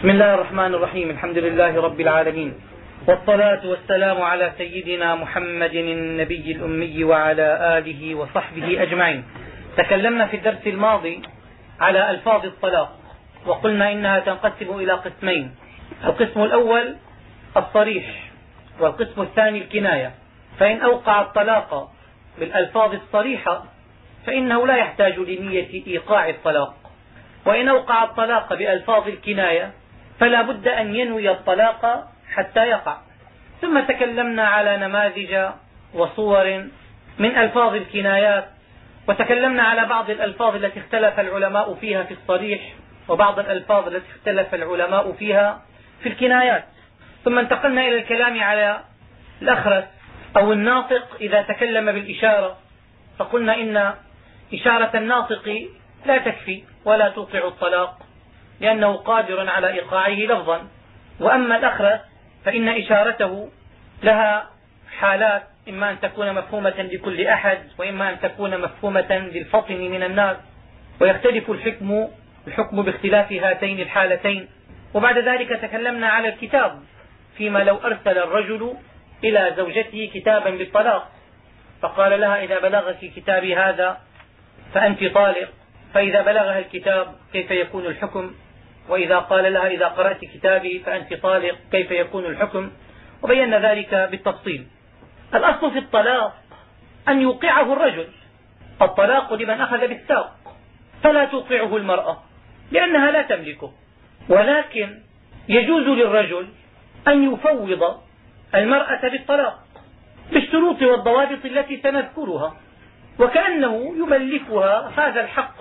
بسم الله الرحمن الرحيم. الحمد لله رب العالمين، والصلاة والسلام على سيدنا محمد النبي الأمي وعلى آله وصحبه أجمعين. تكلمنا في الدرس الماضي على ألفاظ الطلاق، وقلنا إنها تنقسم إلى قسمين: القسم الأول الصريح، والقسم الثاني الكناية. فإن أوقع الطلاق بالألفاظ الصريحة فإنه لا يحتاج لنية إيقاع الطلاق، وإن أوقع الطلاق بألفاظ الكناية فلا بد أن ينوي الطلاق حتى يقع. ثم تكلمنا على نماذج وصور من ألفاظ الكنايات، وتكلمنا على بعض الألفاظ التي اختلف العلماء فيها في الصريح، وبعض الألفاظ التي اختلف العلماء فيها في الكنايات. ثم انتقلنا إلى الكلام على الأخرس أو الناطق إذا تكلم بالإشارة، فقلنا إن إشارة الناطق لا تكفي ولا توقع الطلاق، لأنه قادر على إيقاعه لفظا. وأما الأخرس فإن إشارته لها حالات: إما أن تكون مفهومة لكل أحد، وإما أن تكون مفهومة للفطن من الناس، ويختلف الحكم باختلاف هاتين الحالتين. وبعد ذلك تكلمنا على الكتاب، فيما لو أرسل الرجل إلى زوجته كتابا بالطلاق فقال لها: إذا بلغك كتابي هذا فأنت طالق، فإذا بلغها الكتاب كيف يكون الحكم؟ وإذا قال لها: إذا قرأت كتابي فأنت طالق، كيف يكون الحكم؟ وبينا ذلك بالتفصيل. الأصل في الطلاق أن يوقعه الرجل. الطلاق لمن أخذ بالساق، فلا توقعه المرأة لأنها لا تملكه، ولكن يجوز للرجل أن يفوض المرأة بالطلاق بالشروط والضوابط التي سنذكرها، وكأنه يملكها هذا الحق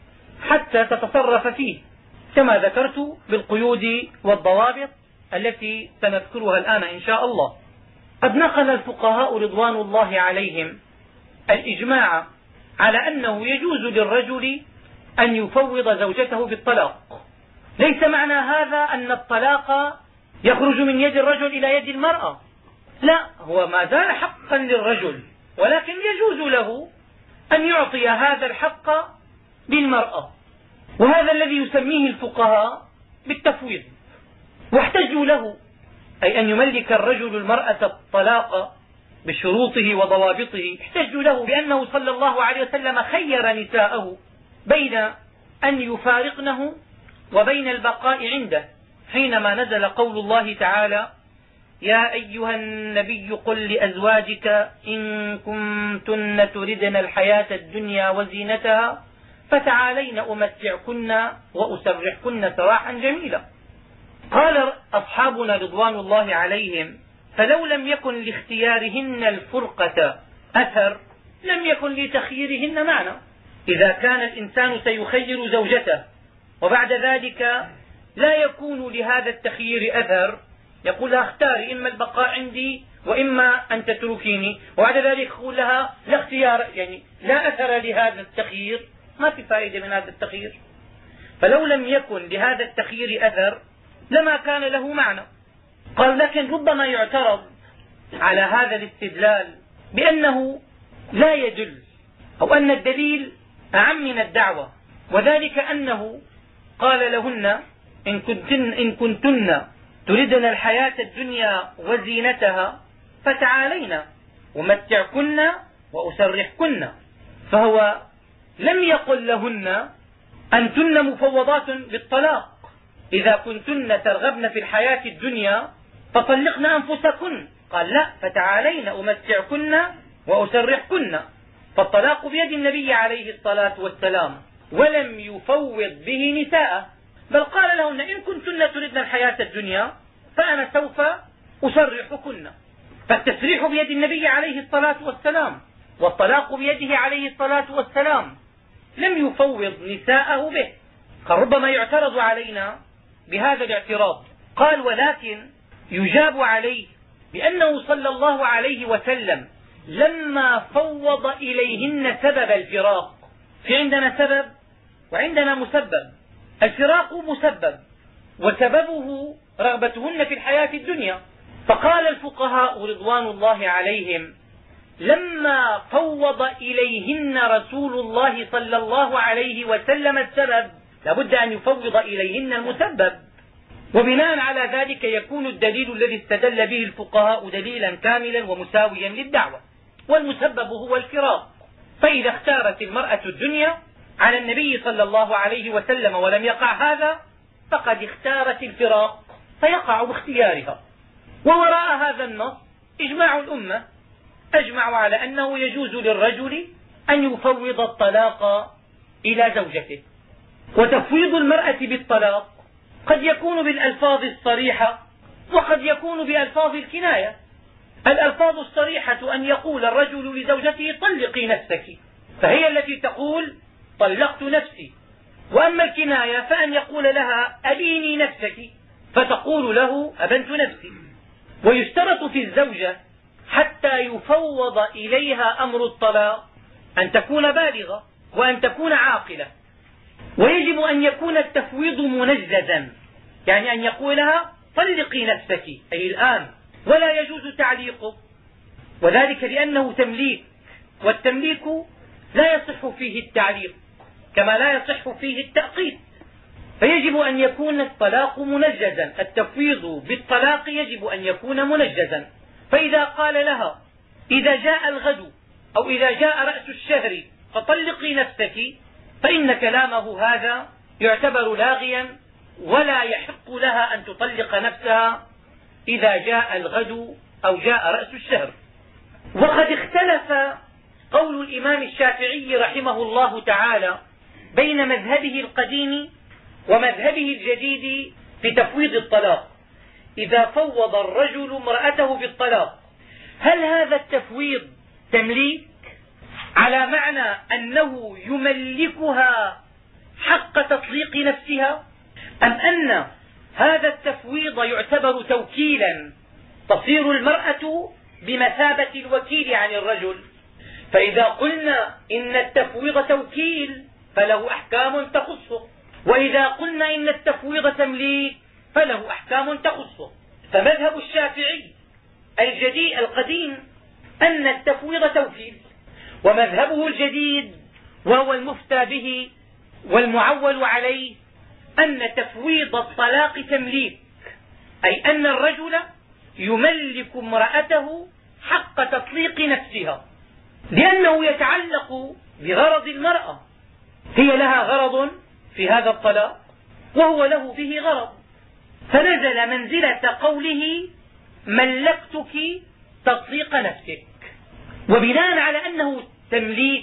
حتى تتصرف فيه، كما ذكرت بالقيود والضوابط التي سنذكرها الآن إن شاء الله. قد نقل الفقهاء رضوان الله عليهم الإجماع على أنه يجوز للرجل أن يفوض زوجته بالطلاق. ليس معنى هذا أن الطلاق يخرج من يد الرجل إلى يد المرأة، لا، هو ما زال حقا للرجل، ولكن يجوز له أن يعطي هذا الحق للمرأة، وهذا الذي يسميه الفقهاء بالتفويض. واحتجوا له، أي أن يملك الرجل المرأة الطلاق بشروطه وضوابطه، احتجوا له بأنه صلى الله عليه وسلم خير نساءه بين أن يفارقنه وبين البقاء عنده، حينما نزل قول الله تعالى: يا أيها النبي قل لأزواجك إن كنتن تردن الحياة الدنيا وزينتها فتعالين أمتعكن وأسرحكن سراحا جميلا. قال أصحابنا رضوان الله عليهم: فلو لم يكن لاختيارهن الفرقة أثر لم يكن لتخييرهن معنى. إذا كان الإنسان سيخير زوجته وبعد ذلك لا يكون لهذا التخيير أثر، يقول لها: اختاري، إما البقاء عندي وإما أن تتركيني، وبعد ذلك يقول لها: لا اختيار، يعني لا أثر لهذا التخيير، ما في فائدة من هذا التخيير. فلو لم يكن لهذا التخيير أثر لما كان له معنى. قال: لكن ربما يعترض على هذا الاستدلال بأنه لا يدل، أو أن الدليل أعم من الدعوة، وذلك أنه قال لهن: إن كنتن تردن الحياة الدنيا وزينتها فتعالين أمتعكن وأسرحكن. فهو لم يقل لهن أنتن مفوضات بالطلاق، إذا كنتن ترغبن في الحياة الدنيا فطلقن أنفسكن. قال: لا، فتعالين أمتعكن وأسرحكن. فالطلاق بيد النبي عليه الصلاة والسلام، ولم يفوض به نساءه، بل قال لهن: إن كنتن تردن الحياة الدنيا فأنا سوف أسرحكن. فالتسريح بيد النبي عليه الصلاة والسلام، والطلاق بيده عليه الصلاة والسلام، لم يفوض نساءه به. قال: ربما يعترض علينا بهذا الاعتراض. قال: ولكن يجاب عليه بأنه صلى الله عليه وسلم لما فوض إليهن سبب الفراق، في عندنا سبب وعندنا مسبب. الفراق مسبب، وسببه رغبتهن في الحياة الدنيا. فقال الفقهاء رضوان الله عليهم: لما فوض إليهن رسول الله صلى الله عليه وسلم السبب لابد أن يفوض إليهن المسبب. وبناء على ذلك يكون الدليل الذي استدل به الفقهاء دليلا كاملا ومساويا للدعوة، والمسبب هو الفراق. فإذا اختارت المرأة الدنيا على النبي صلى الله عليه وسلم ولم يقع هذا، فقد اختارت الفراق فيقع باختيارها. ووراء هذا النص إجماع الأمة، أجمعوا على أنه يجوز للرجل أن يفوض الطلاق إلى زوجته. وتفويض المرأة بالطلاق قد يكون بالألفاظ الصريحة وقد يكون بألفاظ الكناية. الألفاظ الصريحة أن يقول الرجل لزوجته طلقي نفسك، فهي التي تقول طلقت نفسي. وأما الكناية فأن يقول لها أبيني نفسك، فتقول له أبنت نفسي. ويشترط في الزوجة حتى يفوض إليها أمر الطلاق أن تكون بالغة وأن تكون عاقلة. ويجب أن يكون التفويض منجزا، يعني أن يقول لها طلقي نفسك أي الآن، ولا يجوز تعليقه، وذلك لأنه تمليك، والتمليك لا يصح فيه التعليق كما لا يصح فيه التأقيد. فيجب أن يكون الطلاق منجزا، التفويض بالطلاق يجب أن يكون منجزا. فإذا قال لها إذا جاء الغد أو إذا جاء رأس الشهر فطلقي نفسك، فإن كلامه هذا يعتبر لاغيا، ولا يحق لها أن تطلق نفسها إذا جاء الغد أو جاء رأس الشهر. وقد اختلف قول الإمام الشافعي رحمه الله تعالى بين مذهبه القديم ومذهبه الجديد في تفويض الطلاق. إذا فوض الرجل امرأته بالطلاق، هل هذا التفويض تمليك على معنى أنه يملكها حق تطليق نفسها، أم أن هذا التفويض يعتبر توكيلا، تصير المرأة بمثابة الوكيل عن الرجل؟ فإذا قلنا إن التفويض توكيل فله أحكام تخصه، وإذا قلنا إن التفويض تمليك فله أحكام تخصه. فمذهب الشافعي الجديد القديم أن التفويض توكيل، ومذهبه الجديد وهو المفتى به والمعول عليه أن تفويض الطلاق تمليك، أي أن الرجل يملك امرأته حق تطليق نفسها، لأنه يتعلق بغرض المرأة، هي لها غرض في هذا الطلاق وهو له به غرض، فنزل منزلة قوله ملكتك تطليق نفسك. وبناء على أنه تمليك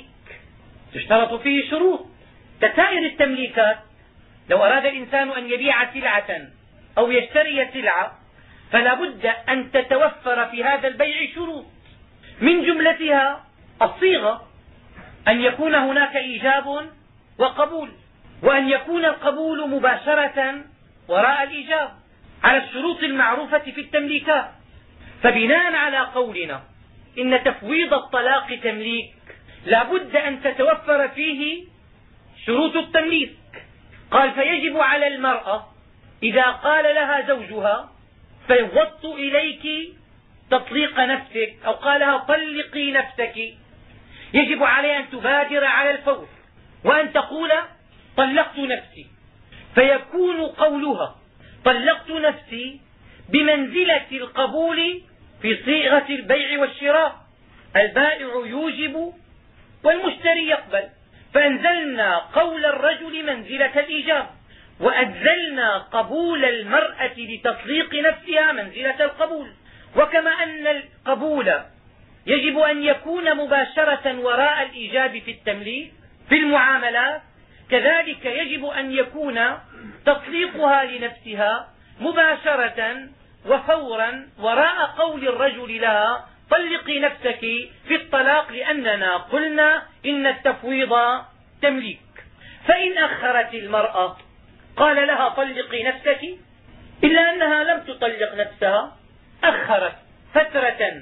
تشترط فيه شروط كسائر التمليكات. لو أراد الإنسان أن يبيع سلعة أو يشتري سلعة فلا بد أن تتوفر في هذا البيع شروط، من جملتها الصيغة، أن يكون هناك إيجاب وقبول، وأن يكون القبول مباشرة وراء الإيجاب على الشروط المعروفة في التمليكات. فبناء على قولنا إن تفويض الطلاق تمليك لا بد أن تتوفر فيه شروط التمليك. قال فيجب على المرأة إذا قال لها زوجها فوضت إليك تطليق نفسك أو قال لها طلقي نفسك، يجب عليها أن تبادر على الفور وأن تقول طلقت نفسي، فيكون قولها طلقت نفسي بمنزلة القبول في صيغة البيع والشراء. البائع يوجب والمشتري يقبل، فأنزلنا قول الرجل منزلة الإيجاب، وأنزلنا قبول المرأة لتطليق نفسها منزلة القبول. وكما أن القبول يجب أن يكون مباشرة وراء الإيجاب في التمليك في المعاملات، كذلك يجب أن يكون تطليقها لنفسها مباشرة وفورا وراء قول الرجل لها طلقي نفسك في الطلاق، لأننا قلنا إن التفويض تمليك. فإن أخرت المرأة قال لها طلقي نفسك إلا أنها لم تطلق نفسها، أخرت فترة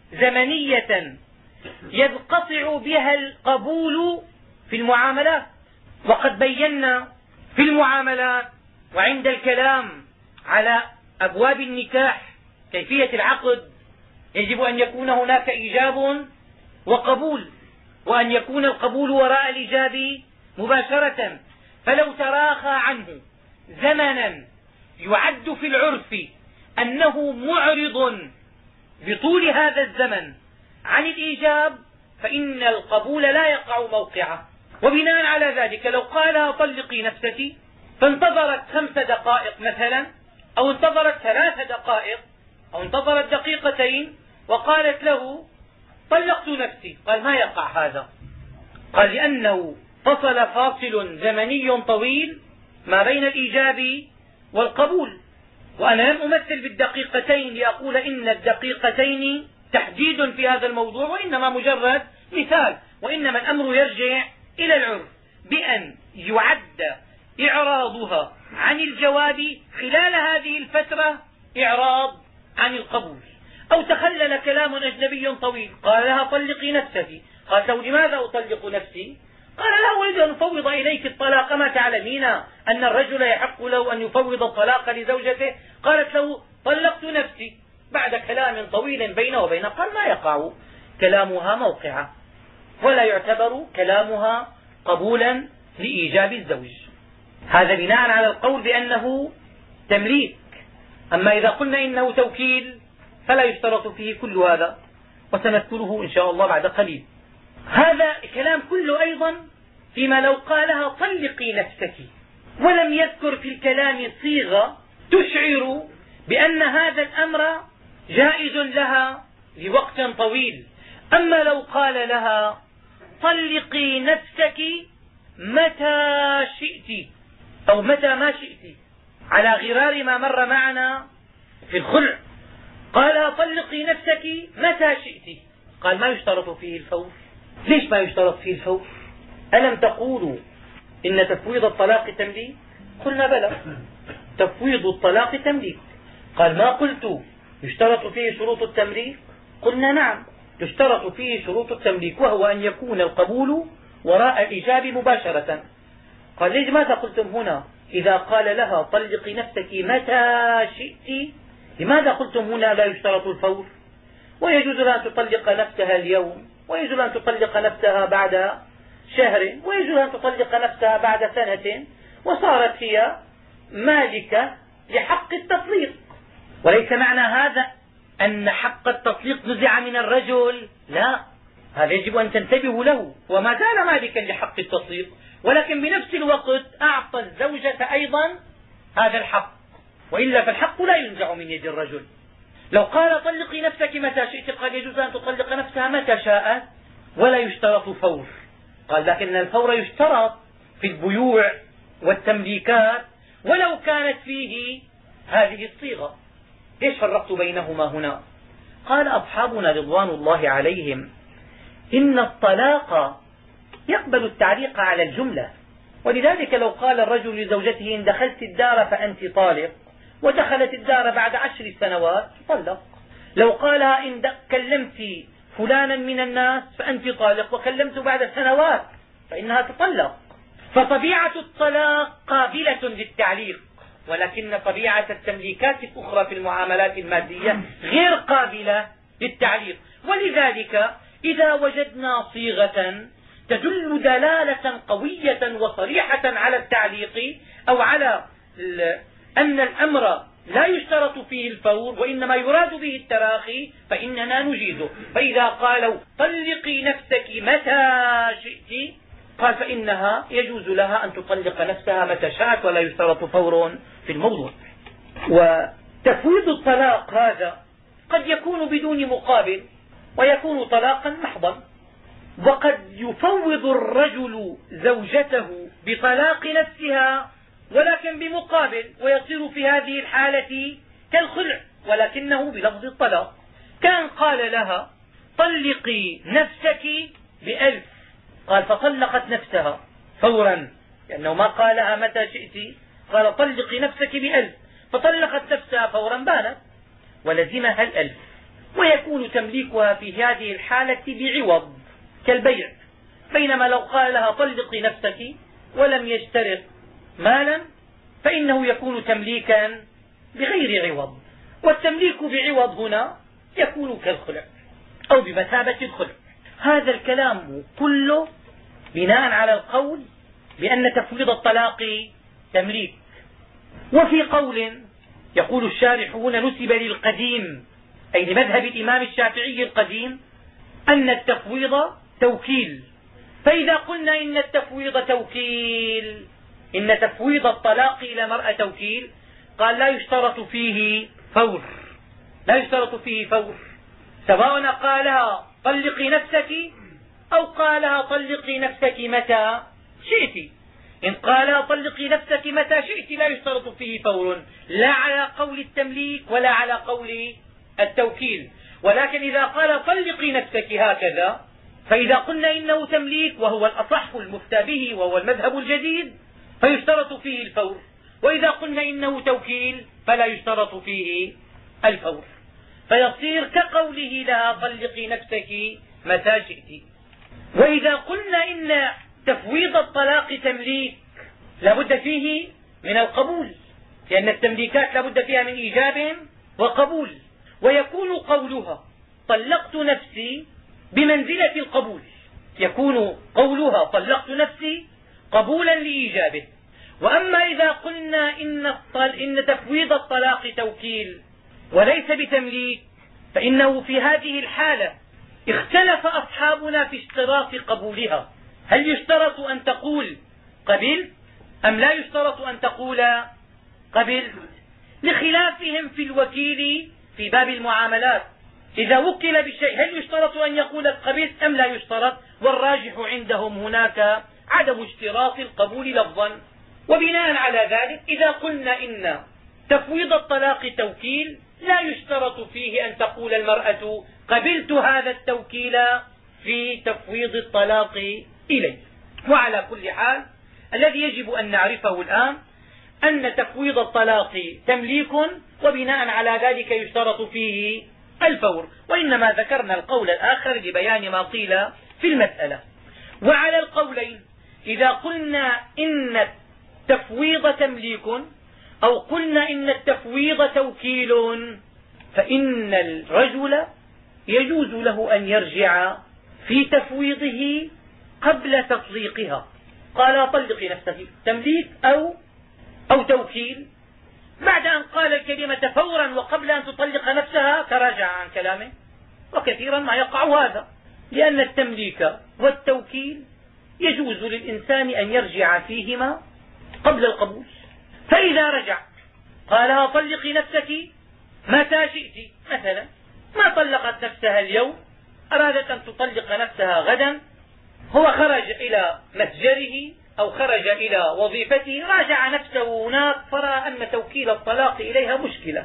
زمنية ينقطع بها القبول في المعاملات. وقد بينا في المعاملات وعند الكلام على أبواب النكاح كيفية العقد يجب أن يكون هناك إيجاب وقبول، وأن يكون القبول وراء الإيجاب مباشرة. فلو تراخى عنه زمنا يعد في العرف أنه معرض بطول هذا الزمن عن الإيجاب فإن القبول لا يقع موقعه. وبناء على ذلك لو قال طلقي نفسك فانتظرت 5 دقائق مثلا، أو انتظرت 3 دقائق، أو انتظرت دقيقتين وقالت له طلقت نفسي، قال ما يقع هذا. قال لأنه فصل فاصل زمني طويل ما بين الإيجاب والقبول. وأنا لم أمثل بالدقيقتين لأقول إن الدقيقتين تحديد في هذا الموضوع، وإنما مجرد مثال، وإنما الأمر يرجع إلى العرف بأن يعد إعراضها عن الجواب خلال هذه الفترة إعراض عن القبول. أو تخلل كلام أجنبي طويل، قال لها طلقي نفسك، قالت له لماذا أطلق نفسي؟ قال لا أريد أن أفوض إليك الطلاق، ما تعلمين أن الرجل يحق له أن يفوض الطلاق لزوجته؟ قالت له طلقت نفسي بعد كلام طويل بينه وبينه. قال ما يقع كلامها موقعه، ولا يعتبر كلامها قبولا لإيجاب الزوج. هذا بناء على القول بأنه تمليك. أما إذا قلنا إنه توكيل فلا يشترط فيه كل هذا، وسنذكره إن شاء الله بعد قليل. هذا الكلام كله أيضا فيما لو قالها طلقي نفسك ولم يذكر في الكلام صيغة تشعر بأن هذا الأمر جائز لها لوقت طويل. أما لو قال لها طلقي نفسك متى شئت أو متى ما شئت، على غرار ما مر معنا في الخلع، قال طلقي نفسك متى شئت، قال ما يشترط فيه الفور. ليش ما يشترط فيه الفور؟ ألم تقولوا إن تفويض الطلاق تمليك؟ قلنا بلى، تفويض الطلاق تمليك. قال ما قلت يشترط فيه شروط التمليك؟ قلنا نعم يشترط فيه شروط التمليك، وهو أن يكون القبول وراء الإيجاب مباشرة. قال ليش ماذا قلتم هنا إذا قال لها طلقي نفسك متى شئت؟ لماذا قلتم هنا لا يشترط الفور؟ ويجوز لها أن تطلق نفسها اليوم، ويجوز لها أن تطلق نفسها بعد شهر، ويجوز لها أن تطلق نفسها بعد سنة، وصارت هي مالكة لحق التطليق. وليس معنى هذا أن حق التطليق نزع من الرجل، لا، هذا يجب أن تنتبهوا له، وما زال مالكا لحق التطليق، ولكن بنفس الوقت أعطى الزوجة أيضا هذا الحق، وإلا فالحق لا ينزع من يد الرجل. لو قال طلقي نفسك متى شئت، قال يجوز أن تطلق نفسها متى شاءت ولا يشترط فور. قال لكن الفور يشترط في البيوع والتمليكات ولو كانت فيه هذه الصيغة. ليش فرقت بينهما هنا؟ قال أصحابنا رضوان الله عليهم إن الطلاق يقبل التعليق على الجملة، ولذلك لو قال الرجل لزوجته إن دخلت الدار فأنت طالق، ودخلت الدار بعد 10 سنوات تطلق. لو قالها إن كلمت فلانا من الناس فأنت طالق، وكلمت بعد سنوات، فإنها تطلق. فطبيعة الطلاق قابلة للتعليق، ولكن طبيعة التمليكات الأخرى في المعاملات المادية غير قابلة للتعليق. ولذلك إذا وجدنا صيغة تدل دلالة قوية وصريحة على التعليق أو على أن الأمر لا يشترط فيه الفور وإنما يراد به التراخي فإننا نجيزه. فإذا قالوا طلقي نفسك متى شئت، قال فإنها يجوز لها أن تطلق نفسها متى شاءت ولا يشترط فور في الموضوع. وتفويض الطلاق هذا قد يكون بدون مقابل ويكون طلاقا محضا، وقد يفوض الرجل زوجته بطلاق نفسها ولكن بمقابل، ويصير في هذه الحالة كالخلع ولكنه بلفظ الطلاق. كان قال لها طلقي نفسك ب1000، قال فطلقت نفسها فورا، لأنه ما قالها متى شئت، قال طلقي نفسك ب1000، فطلقت نفسها فورا بانت ولزمها 1000. ويكون تمليكها في هذه الحالة بعوض كالبيع، بينما لو قال لها طلقي نفسك ولم يشترط مالا فإنه يكون تمليكا بغير عوض. والتمليك بعوض هنا يكون كالخلع أو بمثابة الخلع. هذا الكلام كله بناء على القول بأن تفويض الطلاق تمليك. وفي قول يقول الشارح هنا نسب للقديم أي لمذهب الإمام الشافعي القديم أن التفويض توكيل. فإذا قلنا إن التفويض توكيل، إن تفويض الطلاق إلى مرأة توكيل، قال لا يشترط فيه فور، لا يشترط فيه فور، سواء قالها طلقي نفسك أو قالها طلقي نفسك متى شئت. إن قالها طلقي نفسك متى شئت لا يشترط فيه فور، لا على قول التمليك ولا على قول التوكيل. ولكن إذا قال طلقي نفسك هكذا، فإذا قلنا إنه تمليك وهو الأصح المفتى به وهو المذهب الجديد فيشترط فيه الفور، وإذا قلنا إنه توكيل فلا يشترط فيه الفور، فيصير كقوله لها طلقي نفسك متى شئت. وإذا قلنا إن تفويض الطلاق تمليك لابد فيه من القبول، لأن التمليكات لابد فيها من إيجاب وقبول، ويكون قولها طلقت نفسي بمنزلة القبول، يكون قولها طلقت نفسي قبولا لإيجابه. وأما إذا قلنا إن تفويض الطلاق توكيل وليس بتمليك، فإنه في هذه الحالة اختلف أصحابنا في اشتراط قبولها، هل يشترط أن تقول قبلت أم لا يشترط أن تقول قبلت، لخلافهم في الوكيل في باب المعاملات. إذا وكل بشيء هل يشترط أن يقول قبلت أم لا يشترط؟ والراجح عندهم هناك عدم اشتراط القبول لفظا. وبناء على ذلك إذا قلنا إن تفويض الطلاق توكيل لا يشترط فيه أن تقول المرأة قبلت هذا التوكيل في تفويض الطلاق إليه. وعلى كل حال الذي يجب أن نعرفه الآن أن تفويض الطلاق تمليك، وبناء على ذلك يشترط فيه الفور، وإنما ذكرنا القول الآخر لبيان ما قيل في المسألة. وعلى القولين إذا قلنا إن التفويض تمليك أو قلنا إن التفويض توكيل، فإن الرجل يجوز له أن يرجع في تفويضه قبل تطليقها، قال طلقي نفسك تمليك أو توكيل، بعد أن قال الكلمة فورا وقبل أن تطلق نفسها تراجع عن كلامه. وكثيرا ما يقع هذا، لأن التمليك والتوكيل يجوز للإنسان أن يرجع فيهما قبل القبول. فإذا رجع قالها طلقي نفسك متى شئت مثلا، ما طلقت نفسها اليوم، أرادت أن تطلق نفسها غدا، هو خرج إلى مسجره أو خرج إلى وظيفته، راجع نفسه هناك فرأى أن توكيل الطلاق إليها مشكلة،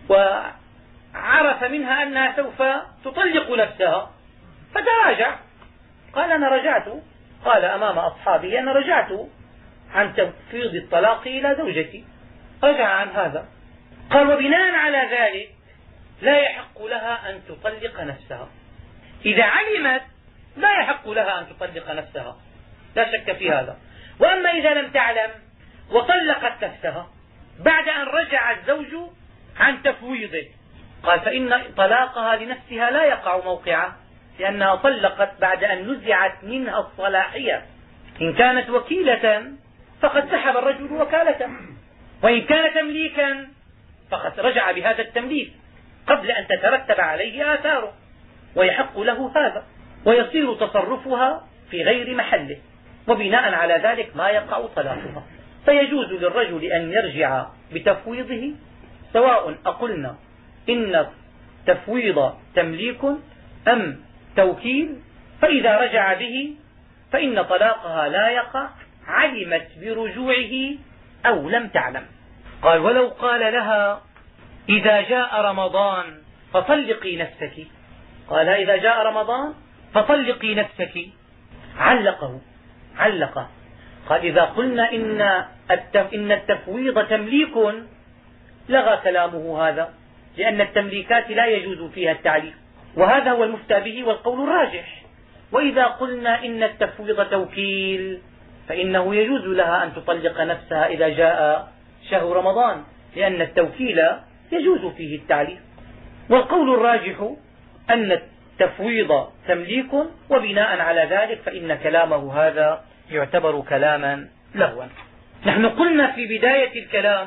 وعرف منها أنها سوف تطلق نفسها، فتراجع قال أنا رجعت، قال أمام أصحابه أنا رجعت عن تفويض الطلاق إلى زوجتي، رجع عن هذا. قال وبناء على ذلك لا يحق لها أن تطلق نفسها. إذا علمت لا يحق لها أن تطلق نفسها، لا شك في هذا. وأما إذا لم تعلم وطلقت نفسها بعد أن رجع الزوج عن تفويضه، قال فإن طلاقها لنفسها لا يقع موقعه، لأنها طلقت بعد أن نزعت منها الصلاحية. إن كانت وكيلة فقد سحب الرجل وكالته، وإن كان تمليكا فقد رجع بهذا التمليك قبل أن تترتب عليه آثاره، ويحق له هذا، ويصير تصرفها في غير محله، وبناء على ذلك ما يقع طلاقها. فيجوز للرجل أن يرجع بتفويضه، سواء أقلنا إن التفويض تمليك أم توكيل، فإذا رجع به فإن طلاقها لا يقع، علمت برجوعه أو لم تعلم. قال ولو قال لها إذا جاء رمضان فطلقي نفسك، قال إذا جاء رمضان فطلقي نفسك، علق قال إذا قلنا إن التفويض تمليك لغى كلامه هذا، لأن التمليكات لا يجوز فيها التعليق، وهذا هو المفتى به والقول الراجح. وإذا قلنا إن التفويض توكيل فإنه يجوز لها أن تطلق نفسها إذا جاء شهر رمضان، لأن التوكيل يجوز فيه التعليق. والقول الراجح أن التفويض تمليك، وبناء على ذلك فإن كلامه هذا يعتبر كلاما لغوا. نحن قلنا في بداية الكلام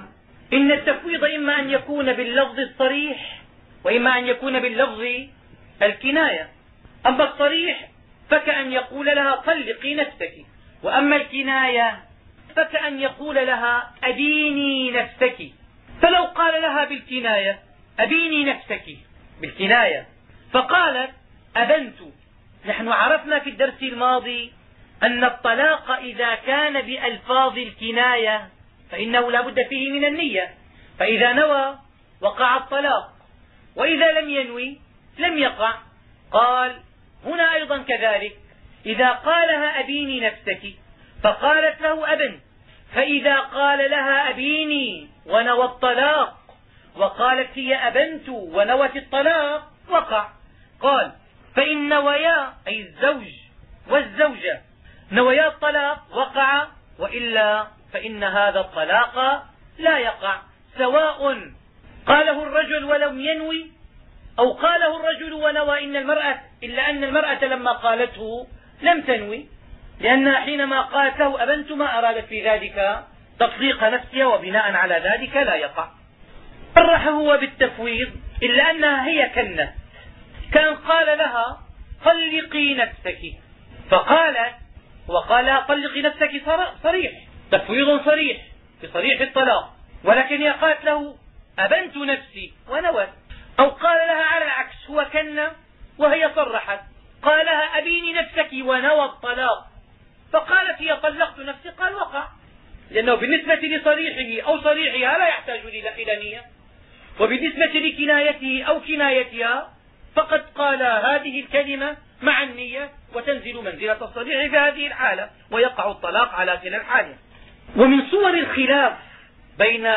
إن التفويض إما أن يكون باللفظ الصريح وإما أن يكون باللفظ الكناية. أما الصريح فكأن يقول لها طلقي نفسك، وأما الكناية فكأن يقول لها أبيني نفسك. فلو قال لها بالكناية أبيني نفسك بالكناية فقالت أبنت، نحن عرفنا في الدرس الماضي أن الطلاق إذا كان بألفاظ الكناية فإنه لا بد فيه من النية، فإذا نوى وقع الطلاق، وإذا لم ينوي لم يقع. قال هنا أيضا كذلك، إذا قالها أبيني نفسك فقالت له أبنت، فإذا قال لها أبيني ونوى الطلاق وقالت هي أبنت ونوت الطلاق وقع. قال فإن نويا أي الزوج والزوجة نويا الطلاق وقع، وإلا فإن هذا الطلاق لا يقع، سواء قاله الرجل ولم ينوي أو قاله الرجل ونوى إلا أن المرأة لما قالته لم تنوي، لأنها حينما قالت له أبنت ما أرادت في ذلك تطليق نفسها، وبناء على ذلك لا يقع. صرح هو بالتفويض إلا أنها هي كنت، كان قال لها طلقي نفسك فقالت، وقال طلقي نفسك صريح، تفويض صريح بصريح الطلاق، ولكن هي قالت له أبنت نفسي ونوت. أو قال لها على العكس، هو كن وهي صرحت، قال لها أبيني نفسك ونوى الطلاق، فقالت هي طلقت نفسي، قال وقع، لأنه بالنسبة لصريحه أو صريحها لا يحتاج إلى نية، وبالنسبة لكنايته أو كنايتها فقد قال هذه الكلمة مع النية وتنزل منزلة الصريح في هذه الحالة، ويقع الطلاق على كلا الحالة. ومن صور الخلاف بين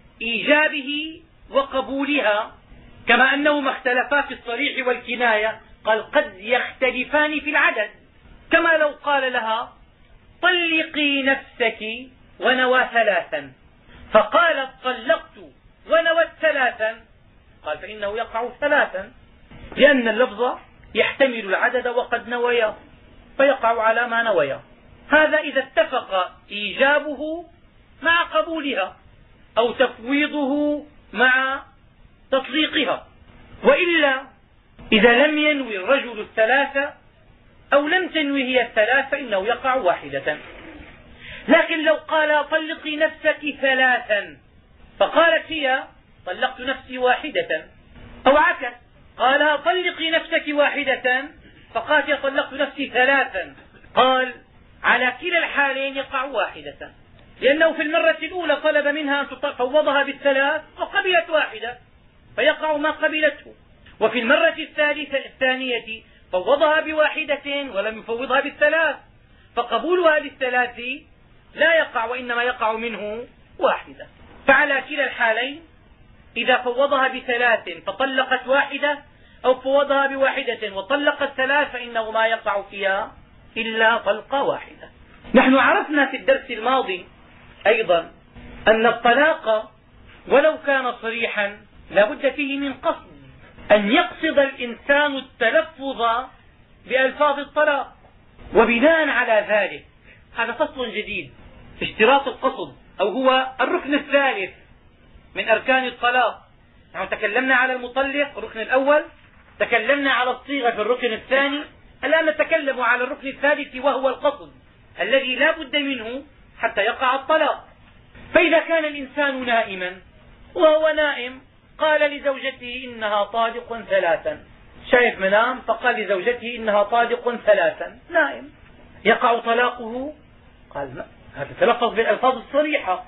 إيجابه وقبولها، كما أنهما اختلفا في الصريح والكناية، قال قد يختلفان في العدد، كما لو قال لها طلقي نفسك ونوى ثلاثا فقالت طلقت ونوت ثلاثا، قال فإنه يقع ثلاثا، لأن اللفظ يحتمل العدد وقد نويا فيقع على ما نويا. هذا إذا اتفق إيجابه مع قبولها أو تفويضه مع تطليقها. وإلا إذا لم ينوي الرجل الثلاثة أو لم تنوي هي الثلاثة فإنه يقع واحدة. لكن لو قال طلقي نفسك ثلاثا فقالت هي طلقت نفسي واحدة، أو عكس قالها طلقي نفسك واحدة فقالت هي طلقت نفسي ثلاثا، قال على كلا الحالين يقع واحدة، لأنه في المرة الأولى طلب منها أن تفوضها بالثلاث وقبلت واحدة فيقع ما قبلته، وفي المرة الثانية فوضها بواحدة ولم يفوضها بالثلاث، فقبولها بالثلاث لا يقع وإنما يقع منه واحدة. فعلى كلا الحالين إذا فوضها بثلاث فطلقت واحدة أو فوضها بواحدة وطلقت ثلاث فإنه ما يقع فيها إلا طلقة واحدة. نحن عرفنا في الدرس الماضي أيضا أن الطلاق ولو كان صريحا لا بد فيه من قصد، أن يقصد الإنسان التلفظ بألفاظ الطلاق، وبناء على ذلك هذا فصل جديد في اشتراط القصد، أو هو الركن الثالث من أركان الطلاق. نحن تكلمنا على المطلق الركن الأول، تكلمنا على الصيغة في الركن الثاني، الآن نتكلم على الركن الثالث وهو القصد الذي لا بد منه حتى يقع الطلاق. فإذا كان الإنسان نائما وهو نائم قال لزوجته إنها طالق ثلاثا، شايف منام فقال لزوجته إنها طالق ثلاثا، نائم، يقع طلاقه؟ قال لا، هذا تلفظ بالألفاظ الصريحة،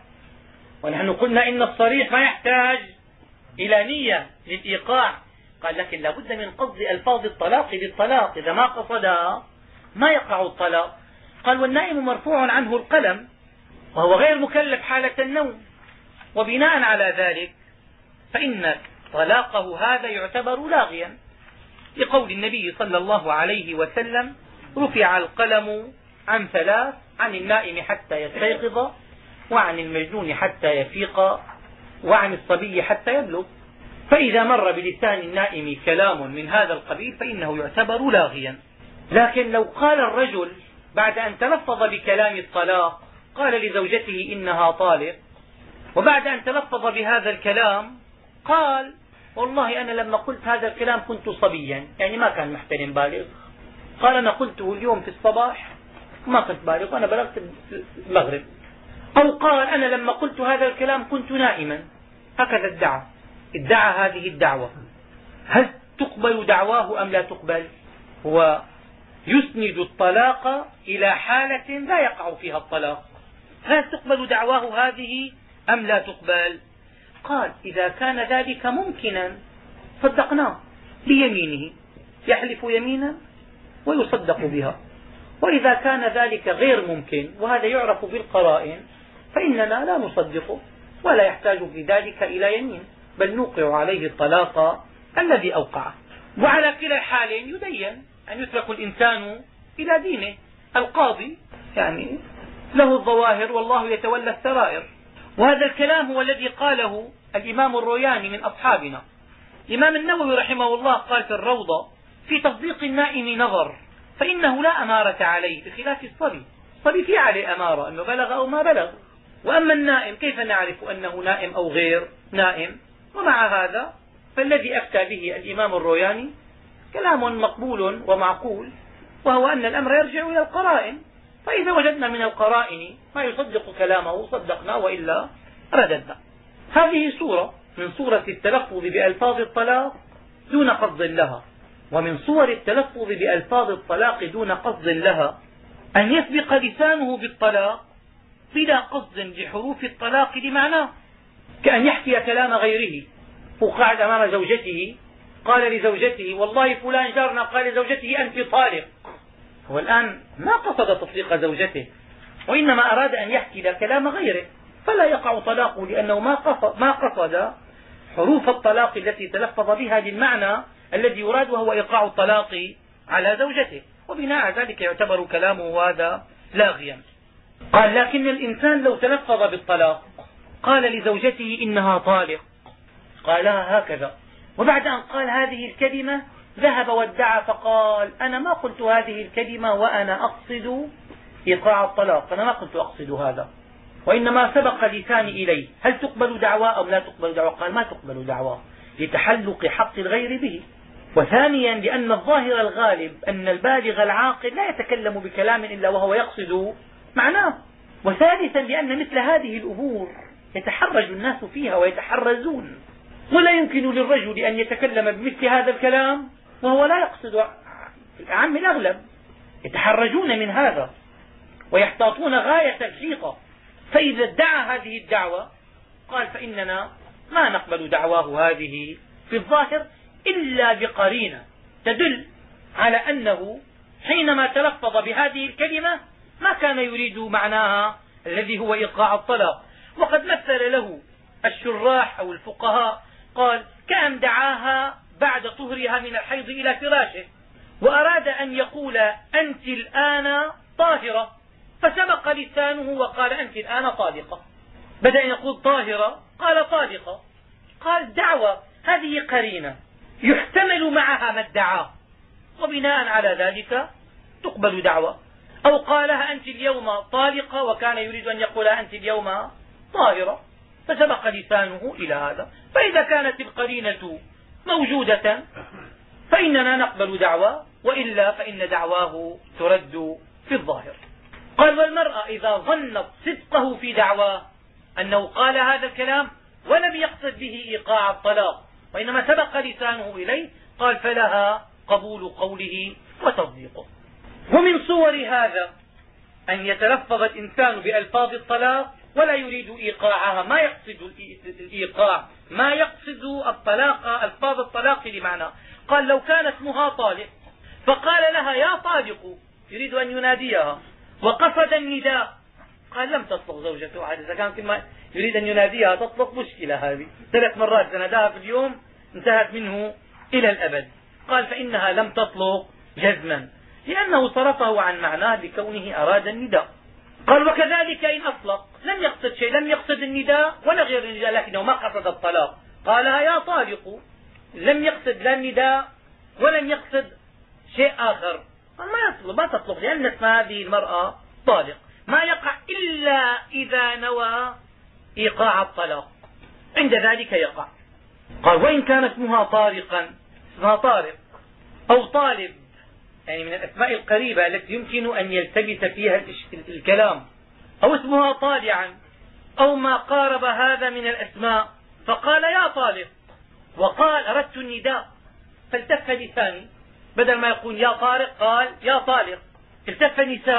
ونحن قلنا إن الصريح ما يحتاج إلى نية للإيقاع. قال لكن لا بد من قصد ألفاظ الطلاق بالطلاق، إذا ما قصدها ما يقع الطلاق. قال والنائم مرفوع عنه القلم وهو غير مكلف حالة النوم، وبناء على ذلك فإن طلاقه هذا يعتبر لاغيا، لقول النبي صلى الله عليه وسلم رفع القلم عن ثلاث: عن النائم حتى يستيقظ، وعن المجنون حتى يفيق، وعن الصبي حتى يبلغ. فإذا مر بلسان النائم كلام من هذا القبيل فإنه يعتبر لاغيا. لكن لو قال الرجل بعد أن تلفظ بكلام الطلاق قال لزوجته إنها طالق، وبعد أن تلفظ بهذا الكلام قال والله أنا لما قلت هذا الكلام كنت صبيا، يعني ما كان محتلم بالغ. قال أنا قلته اليوم في الصباح ما كنت بالغ وأنا بلغت المغرب. أو قال أنا لما قلت هذا الكلام كنت نائما. هكذا ادعى هذه الدعوة. هل تقبل دعواه أم لا تقبل؟ هو يسند الطلاق إلى حالة لا يقع فيها الطلاق. هل تقبل دعواه هذه أم لا تقبل؟ قال إذا كان ذلك ممكنا صدقناه بيمينه، يحلف يمينا ويصدق بها. وإذا كان ذلك غير ممكن وهذا يعرف بالقرائن فإننا لا نصدقه ولا يحتاج في ذلك إلى يمين، بل نوقع عليه الطلاق الذي أوقعه. وعلى كلا حال يدين أن يترك الإنسان إلى دينه. القاضي يعني له الظواهر والله يتولى السرائر. وهذا الكلام هو الذي قاله الإمام الروياني من أصحابنا. الإمام النووي رحمه الله قال في الروضة في تصديق النائم نظر، فإنه لا أمارة عليه بخلاف الصبي. الصبي في عليه أمارة أنه بلغ أو ما بلغ، وأما النائم كيف نعرف أنه نائم أو غير نائم؟ ومع هذا فالذي أفتى به الإمام الروياني كلام مقبول ومعقول، وهو أن الأمر يرجع إلى القرائن. فإذا وجدنا من القرائن ما يصدق كلامه صدقنا وإلا رددنا. هذه صورة من صورة التلفظ بألفاظ الطلاق دون قصد لها. ومن صور التلفظ بألفاظ الطلاق دون قصد لها أن يسبق لسانه بالطلاق بلا قصد لحروف الطلاق لمعناه، كأن يحكي كلام غيره. هو قاعد أمام زوجته قال لزوجته والله فلان جارنا قال لزوجته أنت طالق. هو الآن ما قصد تطليق زوجته وإنما أراد أن يحكي كلام غيره، فلا يقع طلاقه لأنه ما قصد حروف الطلاق التي تلفظ بها للمعنى الذي يراد وهو إيقاع الطلاق على زوجته، وبناء على ذلك يعتبر كلامه هذا لاغيا. قال لكن الإنسان لو تلفظ بالطلاق قال لزوجته إنها طالق، قالها هكذا، وبعد أن قال هذه الكلمة ذهب وادعى فقال أنا ما قلت هذه الكلمة وأنا أقصد إيقاع الطلاق، أنا ما كنت أقصد هذا وإنما سبق لساني إليه. هل تقبل دعواه أو لا تقبل دعواه؟ قال ما تقبل دعواه لتحلق حق الغير به. وثانيا لأن الظاهر الغالب أن البالغ العاقل لا يتكلم بكلام إلا وهو يقصد معناه. وثالثا لأن مثل هذه الأمور يتحرج الناس فيها ويتحرزون، ولا يمكن للرجل أن يتكلم بمثل هذا الكلام وهو لا يقصد. في عام الأغلب يتحرجون من هذا ويحتاطون غاية الحيطة. فإذا ادعى هذه الدعوة قال فإننا ما نقبل دعواه هذه في الظاهر إلا بقرينة تدل على أنه حينما تلفظ بهذه الكلمة ما كان يريد معناها الذي هو إيقاع الطلاق. وقد مثل له الشراح أو الفقهاء قال كأن دعاها بعد طهرها من الحيض إلى فراشه وأراد أن يقول أنت الآن طاهرة، فسبق لسانه وقال أنت الآن طالقة، بدأ يقول طاهرة قال طالقة. قال دعوة هذه قرينة يحتمل معها ما ادعاه، وبناء على ذلك تقبل دعوة. أو قالها أنت اليوم طالقة وكان يريد أن يقول أنت اليوم طاهرة، فسبق لسانه إلى هذا. فإذا كانت القرينة موجودة فإننا نقبل دعوة، وإلا فإن دعواه ترد في الظاهر. قال والمرأة إذا ظنت صدقه في دعواه أنه قال هذا الكلام ولم يقصد به إيقاع الطلاق وإنما سبق لسانه إليه، قال فلها قبول قوله وتصديقه. ومن صور هذا أن يتلفظ الإنسان بألفاظ الطلاق ولا يريد إيقاعها، ما يقصد الإيقاع، ما يقصد الطلاق ألفاظ الطلاق لمعنى. قال لو كان اسمها طالق فقال لها يا طالق يريد أن يناديها وقصد النداء، قال لم تطلق زوجته عاد. إذا كان كما يريد أن يناديها تطلق مشكلة، هذه 3 مرات ناداها في اليوم انتهت منه إلى الأبد. قال فإنها لم تطلق جزما لأنه صرفه عن معناه بكونه أراد النداء. قال وكذلك إن أطلق لم يقصد شيء، لم يقصد النداء ولا غير النداء لكنه ما قصد الطلاق، قالها يا طالق، لم يقصد لا النداء ولم يقصد شيء آخر، ما تطلق لأن اسم هذه المرأة طالق. ما يقع إلا إذا نوى إيقاع الطلاق، عند ذلك يقع. قال وإن كان اسمها طارقا، اسمها طارق أو طالب، يعني من الأسماء القريبة التي يمكن أن يلتبس فيها الكلام، أو اسمها طالعا أو ما قارب هذا من الأسماء، فقال يا طالق وقال أردت النداء، فالتف لساني، بدل ما يقول يا طارق قال يا طالق، التف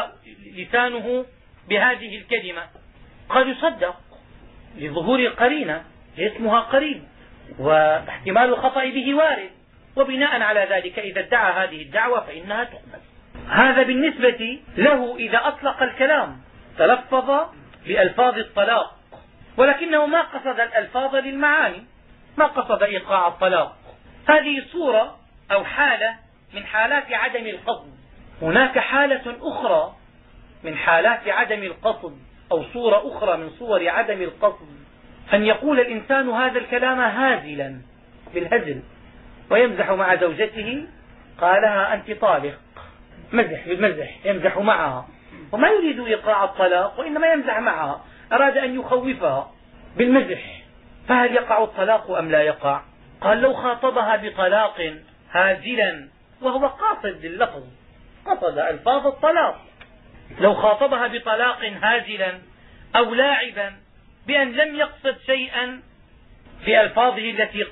لسانه بهذه الكلمة. قال يصدق لظهور القرينة، اسمها قريب واحتمال الخطأ به وارد، وبناء على ذلك إذا ادعى هذه الدعوة فإنها تقبل. هذا بالنسبة له إذا أطلق الكلام، تلفظ بألفاظ الطلاق، ولكنه ما قصد الألفاظ للمعاني، ما قصد إيقاع الطلاق. هذه صورة أو حالة من حالات عدم القصد. هناك حالة أخرى من حالات عدم القصد، أو صورة أخرى من صور عدم القصد، أن يقول الإنسان هذا الكلام هازلا بالهزل، ويمزح مع زوجته، قالها أنت طالق، مزح بالمزح، يمزح معها وما يريد إيقاع الطلاق، وإنما يمزح معها، أراد أن يخوفها بالمزح. فهل يقع الطلاق أم لا يقع؟ قال لو خاطبها بطلاق هازلا، وهو قاصد لللفظ، قصد ألفاظ الطلاق، لو خاطبها بطلاق هازلا أو لاعبا بأن لم يقصد شيئا في ألفاظه التي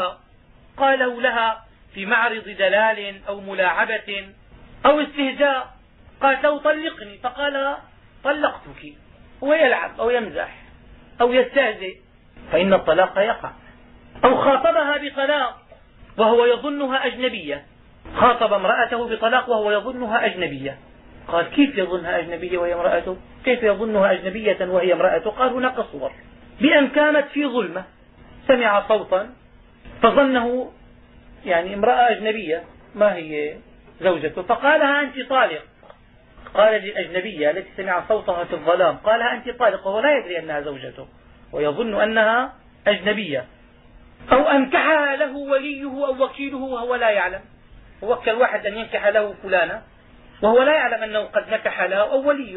قاله لها في معرض دلال أو ملاعبة أو استهزاء، قالت له طلقني، فقال طلقتك، هو يلعب أو يمزح أو يستهزئ، فإن الطلاق يقع. أو خاطبها بطلاق وهو يظنها أجنبية، خاطب امرأته بطلاق وهو يظنها أجنبية، قال كيف يظنها أجنبية وهي امرأته؟ كيف يظنها أجنبية وهي امرأته؟ قال هناك صور، بأن كانت في ظلمة، سمع صوتا فظنه يعني امرأة أجنبية ما هي زوجته، فقالها أنت طالق. قال للأجنبية التي سمع صوتها في الظلام، قالها أنت طالق، وهو لا يدري أنها زوجته ويظن أنها أجنبية. أو أنكحها له وليه أو وكيله وهو لا يعلم، ووكل واحد أن ينكح له فلانة وهو لا يعلم أنه قد نكح له، أو وليه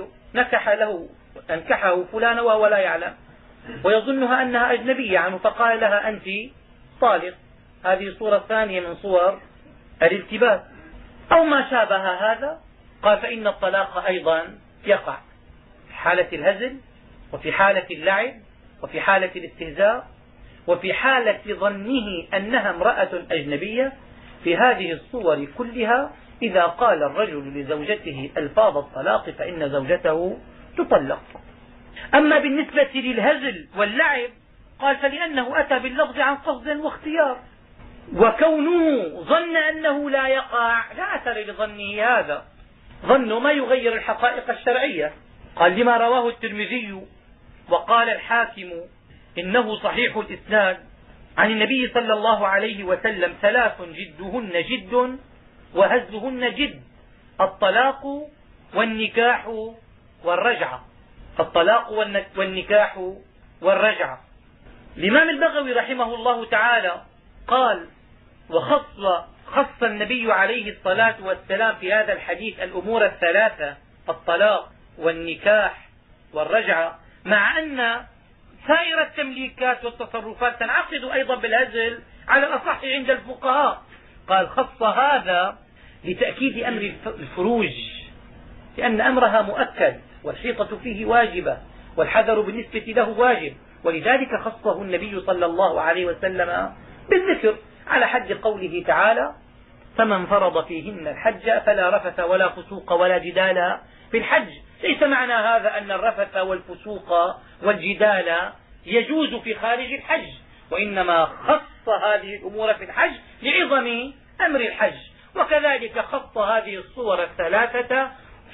أنكحه فلانة وهو لا يعلم، ويظنها أنها أجنبية عنه، فقال لها أنت طالق. هذه صورة ثانية من صور الالتباس. أو ما شابه هذا، قال فإن الطلاق أيضا يقع في حالة الهزل، وفي حالة اللعب، وفي حالة الاستهزاء، وفي حالة ظنه أنها امرأة أجنبية. في هذه الصور كلها إذا قال الرجل لزوجته ألفاظ الطلاق فإن زوجته تطلق. أما بالنسبة للهزل واللعب، قال فلأنه أتى باللفظ عن قصد واختيار، وكونه ظن أنه لا يقع لا أثر لظنه هذا، ظنه ما يغير الحقائق الشرعية. قال لما رواه الترمذي وقال الحاكم إنه صحيح الإسناد عن النبي صلى الله عليه وسلم: 3 جدهن جد وهزلهن جد، الطلاق والنكاح والرجعة. الطلاق والنكاح والرجعة. الإمام البغوي رحمه الله تعالى قال: خص النبي عليه الصلاة والسلام في هذا الحديث الأمور الثلاثة: الطلاق والنكاح والرجعة، مع أن سائر التمليكات والتصرفات تنعقد أيضا بالهزل على الأصح عند الفقهاء. قال: خص هذا لتأكيد أمر الفروج، لأن أمرها مؤكد والحيطة فيه واجبة والحذر بالنسبة له واجب، ولذلك خصه النبي صلى الله عليه وسلم بالذكر، على حد قوله تعالى: فمن فرض فيهن الحج فلا رفث ولا فسوق ولا جدال في الحج. ليس معنى هذا أن الرفث والفسوق والجدال يجوز في خارج الحج، وإنما خص هذه الأمور في الحج لعظم أمر الحج. وكذلك خص هذه الصور الثلاثة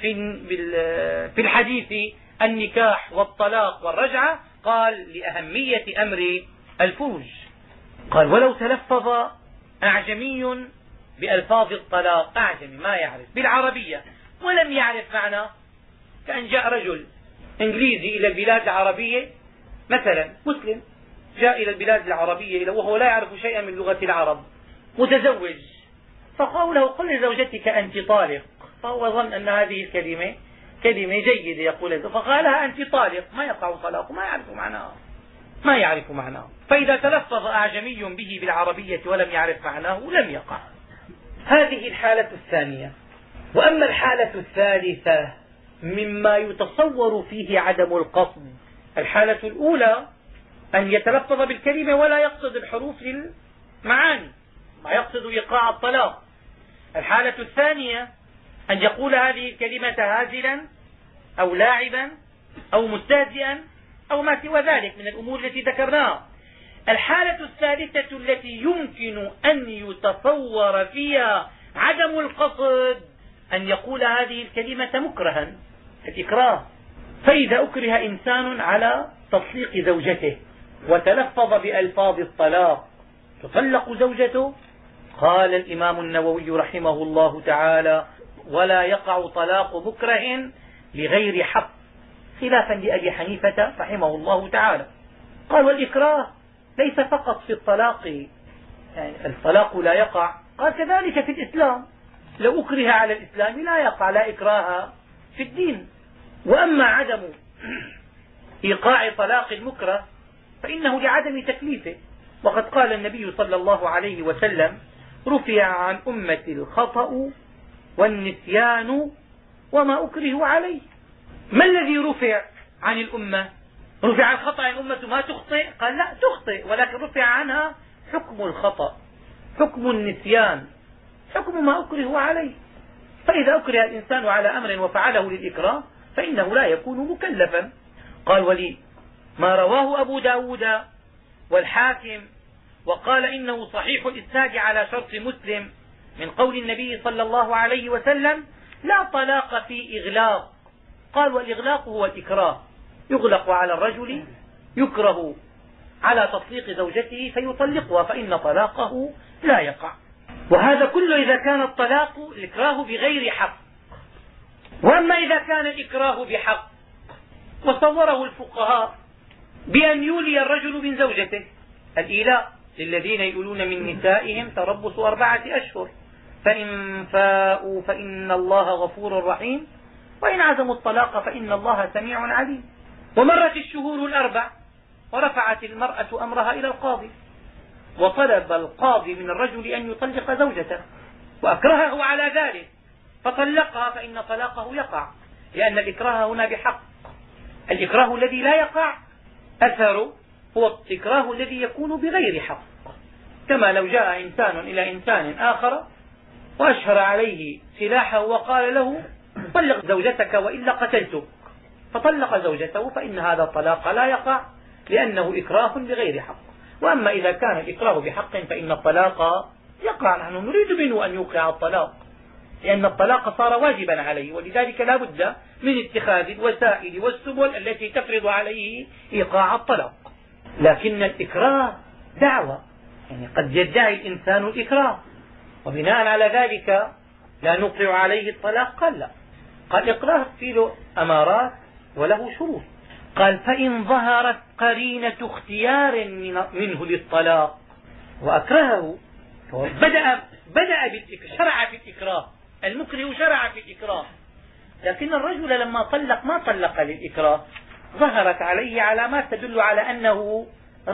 في الحديث: النكاح والطلاق والرجعة، قال لأهمية أمر الفروج. قال: ولو تلفظ أعجمي بألفاظ الطلاق، أعجمي ما يعرف بالعربية ولم يعرف معنى، كأن جاء رجل إنجليزي إلى البلاد العربية، مثلا مسلم جاء إلى البلاد العربية وهو لا يعرف شيئا من لغة العرب، متزوج، فقالوا له: قل لزوجتك أنت طالق، فهو ظن أن هذه الكلمة كلمة جيدة يقول، فقالها أنت طالق، ما يقع طلاق، ما يعرف معناها، ما يعرف معناه، فإذا تلفظ أعجمي به بالعربية ولم يعرف معناه لم يقع. هذه الحالة الثانية. وأما الحالة الثالثة مما يتصور فيه عدم القصد، الحالة الأولى أن يتلفظ بالكلمة ولا يقصد الحروف للمعاني، ما يقصد إيقاع الطلاق. الحالة الثانية أن يقول هذه الكلمة هازلا أو لاعبا أو مستهزئا أو ما سوى ذلك من الأمور التي ذكرناها. الحالة الثالثة التي يمكن أن يتصور فيها عدم القصد أن يقول هذه الكلمة مكرها، الإكراه. فإذا أكره إنسان على تطليق زوجته وتلفظ بألفاظ الطلاق تطلق زوجته، قال الإمام النووي رحمه الله تعالى: ولا يقع طلاق مكره لغير حق، خلافا لأبي حنيفة رحمه الله تعالى. قال: والإكراه ليس فقط في الطلاق، يعني الطلاق لا يقع، قال كذلك في الإسلام، لو أكره على الإسلام لا يقع، لا إكراه في الدين. وأما عدم إيقاع طلاق المكره فإنه لعدم تكليفه، وقد قال النبي صلى الله عليه وسلم: رفع عن أمة الخطأ والنسيان وما أكرهوا عليه. ما الذي رفع عن الأمة؟ رفع عن الخطأ عن الأمة ما تخطئ؟ قال لا، تخطئ، ولكن رفع عنها حكم الخطأ، حكم النسيان، حكم ما أكرهوا عليه. فإذا أكره الإنسان على أمر وفعله للإكراه فإنه لا يكون مكلفا. قال: ولي ما رواه أبو داود والحاكم وقال إنه صحيح الإسناد على شرط مسلم من قول النبي صلى الله عليه وسلم: لا طلاق في إغلاق. قال: والإغلاق هو الإكراه، يغلق على الرجل، يكره على تطليق زوجته فيطلقها، فإن طلاقه لا يقع. وهذا كله إذا كان الطلاق الإكراه بغير حق. وأما إذا كان الإكراه بحق، وصوره الفقهاء بأن يولي الرجل من زوجته، الإيلاء للذين يؤلون من نسائهم تربص 4 أشهر، فإن فاءوا فإن الله غفور رحيم، وإن عزموا الطلاق فإن الله سميع عليم. ومرت الشهور ال4 ورفعت المرأة أمرها إلى القاضي، وطلب القاضي من الرجل أن يطلق زوجته وأكرهه على ذلك فطلقها، فإن طلاقه يقع، لأن الإكراه هنا بحق. الإكراه الذي لا يقع أثره هو الإكراه الذي يكون بغير حق، كما لو جاء إنسان إلى إنسان آخر وأشهر عليه سلاحه وقال له: طلق زوجتك وإلا قتلتك، فطلق زوجته، فإن هذا الطلاق لا يقع لأنه إكراه بغير حق. وأما إذا كان الإكراه بحق فإن الطلاق يقع. نحن نريد منه أن يوقع الطلاق، لأن الطلاق صار واجبا عليه، ولذلك لا بد من اتخاذ الوسائل والسبل التي تفرض عليه إيقاع الطلاق. لكن الإكراه دعوة، يعني قد يدعي الإنسان الإكراه، وبناء على ذلك لا نوقع عليه الطلاق. قال لا، قال: الإكراه فيه له أمارات وله شروط. قال: فإن ظهرت قرينة اختيار منه للطلاق وأكرهه، شرع في الإكراه، المكره شرع في الإكراه، لكن الرجل لما طلق ما طلق للإكراه، ظهرت عليه علامات تدل على أنه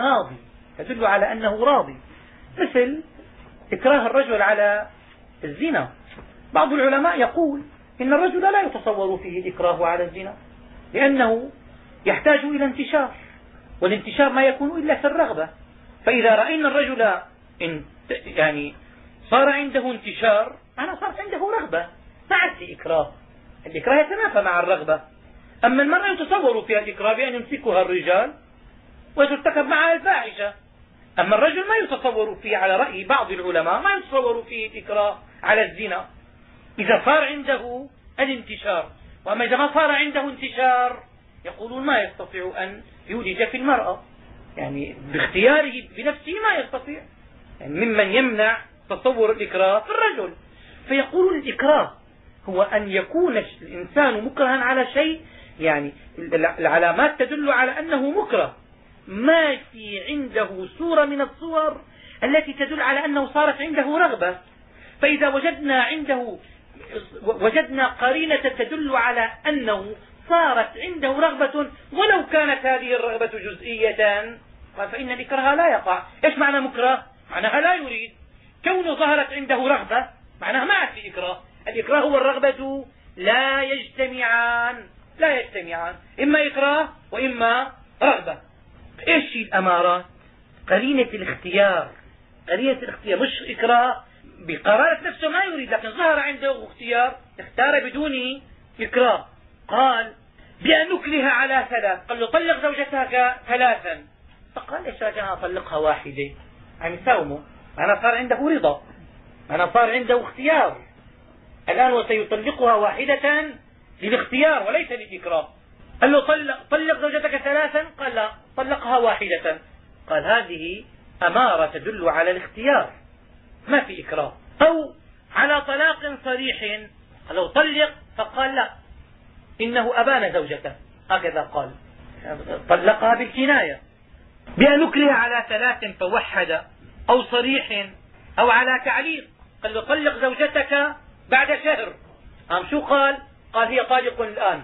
راضي، مثل إكراه الرجل على الزنا. بعض العلماء يقول إن الرجل لا يتصور فيه الإكراه على الزنا، لأنه يحتاج إلى انتشار، والانتشار ما يكون إلا في الرغبة. فإذا رأينا الرجل يعني صار عنده انتشار، أنا صارت عنده رغبة، ما عاد في إكراه. الإكراه يتنافى مع الرغبة. أما المرأة يتصور فيها الإكراه بأن يمسكها الرجال وترتكب معها الفاحشة. أما الرجل ما يتصور فيه، على رأي بعض العلماء ما يتصور فيه الإكراه على الزنا إذا صار عنده الانتشار. وأما إذا ما صار عنده انتشار يقولون ما يستطيع أن يولج في المرأة، يعني باختياره بنفسه ما يستطيع، يعني ممن يمنع تصور الإكراه في الرجل. فيقول الإكراه هو أن يكون الإنسان مكرها على شيء، يعني العلامات تدل على أنه مكره، ما في عنده صورة من الصور التي تدل على أنه صارت عنده رغبة. فإذا وجدنا قرينة تدل على أنه صارت عنده رغبة ولو كانت هذه الرغبة جزئية، قال فإن الإكراه لا يقع. إيش معنى مكره؟ معناها لا يريد. كونه ظهرت عنده رغبة معناها ما عاد في إكراه. الإكراه والرغبة لا يجتمعان، لا يجتمعان، إما إكراه وإما رغبة. إيش الأمارات؟ قرينة الاختيار. قرينة الاختيار مش إكراه، بقرارة نفسه ما يريد لكن ظهر عنده اختيار، اختار بدون إكراه. قال بأن نكره على ثلاث. قال له طلق زوجتك ثلاثا. فقال ايش رجعنا اطلقها واحدة؟ عم يساومه. أنا صار عنده رضا، أنا صار عنده اختيار الآن، وسيطلقها واحدة للاختيار وليس للإكراه. قال له طلق زوجتك ثلاثا. قال لا، طلقها واحدة. قال هذه أمارة تدل على الاختيار، ما في إكراه. أو على طلاق صريح. قال له طلق، فقال لا، إنه أبان زوجته، هكذا قال، طلقها بالكناية. بأن نكره على ثلاث فوحد، أو صريح، أو على تعليق. قال له طلق زوجتك بعد شهر. شو قال؟ قال هي طالق الآن.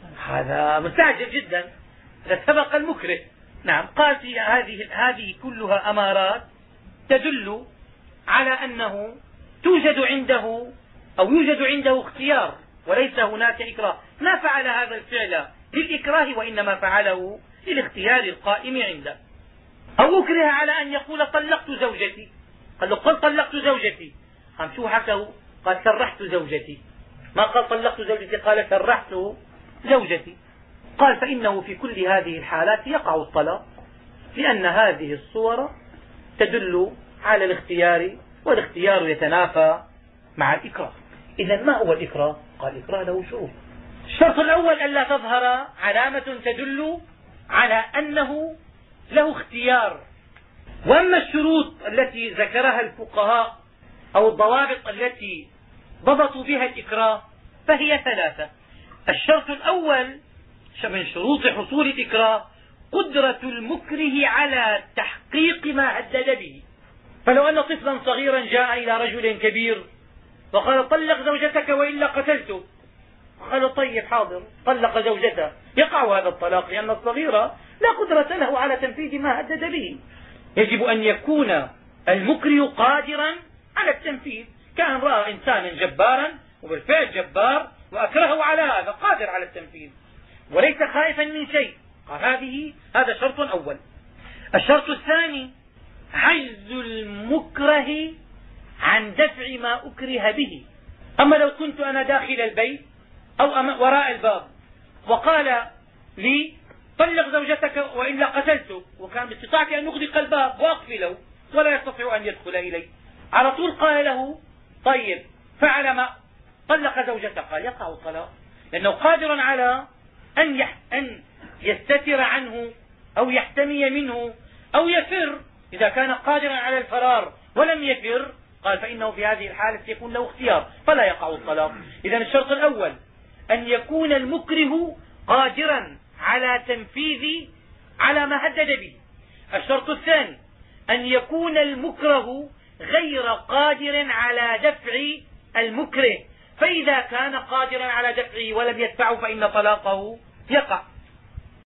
هذا مستعجل جدا، هذا سبق المكره. نعم. قال في هذه كلها أمارات تدل على أنه توجد عنده أو يوجد عنده اختيار وليس هناك إكراه. ما فعل هذا الفعل للإكراه وإنما فعله للاختيار القائم عنده. أو أكره على أن يقول طلقت زوجتي. قال له قل طلقت زوجتي. شو حكوا؟ قال سرحت زوجتي، ما قال طلقت زوجتي، قال سرحت زوجتي. قال فإنه في كل هذه الحالات يقع الطلاق، لأن هذه الصور تدل على الاختيار، والاختيار يتنافى مع الإكراه. إذا ما هو الإكراه؟ قال الإكراه له شروط. الشرط الأول ألا تظهر علامة تدل على أنه له اختيار. وأما الشروط التي ذكرها الفقهاء أو الضوابط التي ضبطوا بها الإكراه فهي ثلاثة. الشرط الأول من شروط حصول الإكراه قدرة المكره على تحقيق ما هدد به. فلو أن طفلا صغيرا جاء إلى رجل كبير وقال طلق زوجتك وإلا قتلته، قال طيب حاضر، طلق زوجته، يقع هذا الطلاق لأن الصغير لا قدرة له على تنفيذ ما هدد به. يجب أن يكون المكره قادرا على التنفيذ. كان رأى إنسانا جبارا وبالفعل جبار وأكرهه على هذا، قادر على التنفيذ وليس خائفا من شيء. قال هذا شرط أول. الشرط الثاني عجز المكره عن دفع ما أكره به. أما لو كنت أنا داخل البيت أو وراء الباب وقال لي طلق زوجتك وإلا قتلته، وكان باستطاعتي أن أغلق الباب وأقفله ولا يستطيع أن يدخل إلي، على طول قال له طيب فعل ما طلق زوجته، قال يقع الطلاق، لأنه قادر على أن يستتر عنه أو يحتمي منه أو يفر. إذا كان قادرا على الفرار ولم يفر قال فإنه في هذه الحالة يكون له اختيار فلا يقع الطلاق. إذا الشرط الأول أن يكون المكره قادرا على تنفيذ على ما هدد به. الشرط الثاني أن يكون المكره غير قادر على دفع المكره، فإذا كان قادرا على دفعه ولم يدفعه فإن طلاقه يقع.